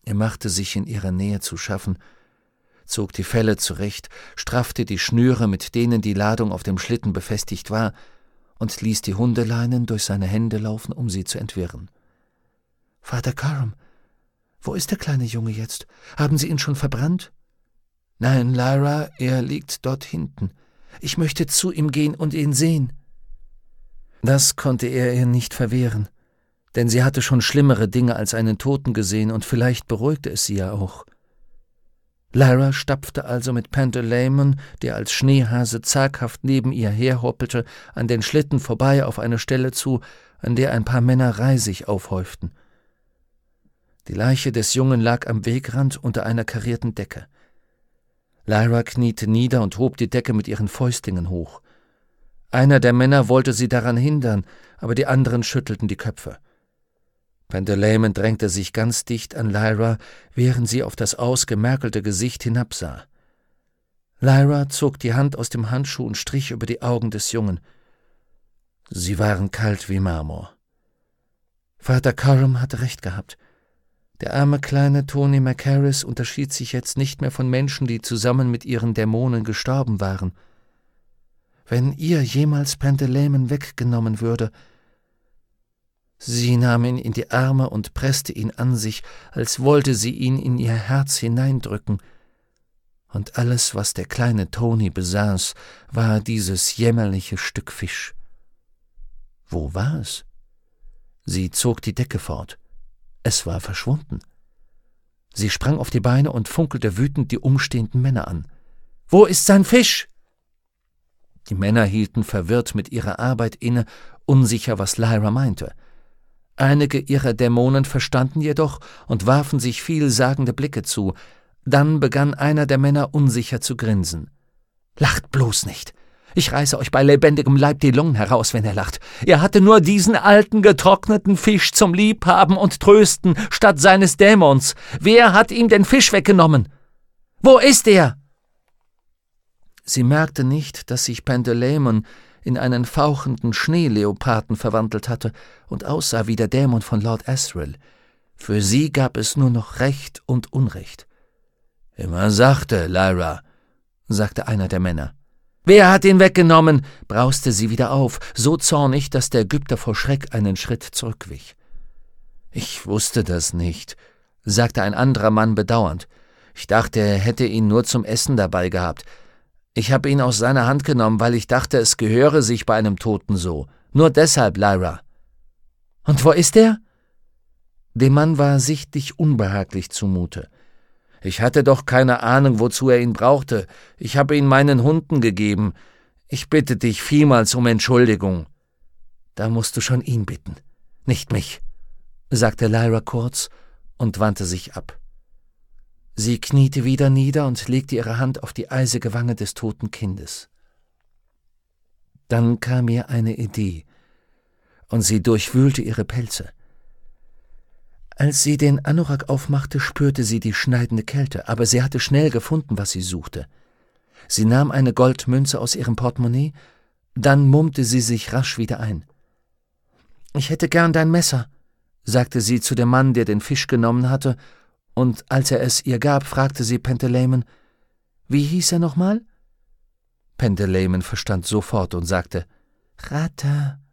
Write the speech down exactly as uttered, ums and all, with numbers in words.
Er machte sich in ihrer Nähe zu schaffen, zog die Felle zurecht, straffte die Schnüre, mit denen die Ladung auf dem Schlitten befestigt war, und ließ die Hundeleinen durch seine Hände laufen, um sie zu entwirren. »Vater Coram, wo ist der kleine Junge jetzt? Haben Sie ihn schon verbrannt?« »Nein, Lyra, er liegt dort hinten. Ich möchte zu ihm gehen und ihn sehen.« Das konnte er ihr nicht verwehren, denn sie hatte schon schlimmere Dinge als einen Toten gesehen, und vielleicht beruhigte es sie ja auch. Lyra stapfte also mit Pantaleimon, der als Schneehase zaghaft neben ihr herhoppelte, an den Schlitten vorbei auf eine Stelle zu, an der ein paar Männer Reisig aufhäuften. Die Leiche des Jungen lag am Wegrand unter einer karierten Decke. Lyra kniete nieder und hob die Decke mit ihren Fäustlingen hoch. Einer der Männer wollte sie daran hindern, aber die anderen schüttelten die Köpfe. Pantaleimon drängte sich ganz dicht an Lyra, während sie auf das ausgemergelte Gesicht hinabsah. Lyra zog die Hand aus dem Handschuh und strich über die Augen des Jungen. Sie waren kalt wie Marmor. Vater Coram hatte recht gehabt. Der arme kleine Tony Macaris unterschied sich jetzt nicht mehr von Menschen, die zusammen mit ihren Dämonen gestorben waren. Wenn ihr jemals Pantaleimon weggenommen würde… Sie nahm ihn in die Arme und presste ihn an sich, als wollte sie ihn in ihr Herz hineindrücken. Und alles, was der kleine Tony besaß, war dieses jämmerliche Stück Fisch. Wo war es? Sie zog die Decke fort. Es war verschwunden. Sie sprang auf die Beine und funkelte wütend die umstehenden Männer an. »Wo ist sein Fisch?« Die Männer hielten verwirrt mit ihrer Arbeit inne, unsicher, was Lyra meinte. Einige ihrer Dämonen verstanden jedoch und warfen sich vielsagende Blicke zu. Dann begann einer der Männer unsicher zu grinsen. »Lacht bloß nicht! Ich reiße euch bei lebendigem Leib die Lungen heraus, wenn er lacht. Er hatte nur diesen alten, getrockneten Fisch zum Liebhaben und Trösten statt seines Dämons. Wer hat ihm den Fisch weggenommen? Wo ist er?« Sie merkte nicht, dass sich Pantaleimon in einen fauchenden Schneeleoparden verwandelt hatte und aussah wie der Dämon von Lord Asriel. Für sie gab es nur noch Recht und Unrecht. »Immer sachte, Lyra«, sagte einer der Männer. »Wer hat ihn weggenommen?« brauste sie wieder auf, so zornig, dass der Ägypter vor Schreck einen Schritt zurückwich. »Ich wusste das nicht«, sagte ein anderer Mann bedauernd. »Ich dachte, er hätte ihn nur zum Essen dabei gehabt. Ich habe ihn aus seiner Hand genommen, weil ich dachte, es gehöre sich bei einem Toten so. Nur deshalb, Lyra.« »Und wo ist er?« Dem Mann war sichtlich unbehaglich zumute. »Ich hatte doch keine Ahnung, wozu er ihn brauchte. Ich habe ihn meinen Hunden gegeben. Ich bitte dich vielmals um Entschuldigung.« »Da musst du schon ihn bitten, nicht mich«, sagte Lyra kurz und wandte sich ab. Sie kniete wieder nieder und legte ihre Hand auf die eisige Wange des toten Kindes. Dann kam ihr eine Idee, und sie durchwühlte ihre Pelze. Als sie den Anorak aufmachte, spürte sie die schneidende Kälte, aber sie hatte schnell gefunden, was sie suchte. Sie nahm eine Goldmünze aus ihrem Portemonnaie, dann mummte sie sich rasch wieder ein. »Ich hätte gern dein Messer«, sagte sie zu dem Mann, der den Fisch genommen hatte, und als er es ihr gab, fragte sie Pantaleimon, »Wie hieß er nochmal?« Pantaleimon verstand sofort und sagte, »Rata.«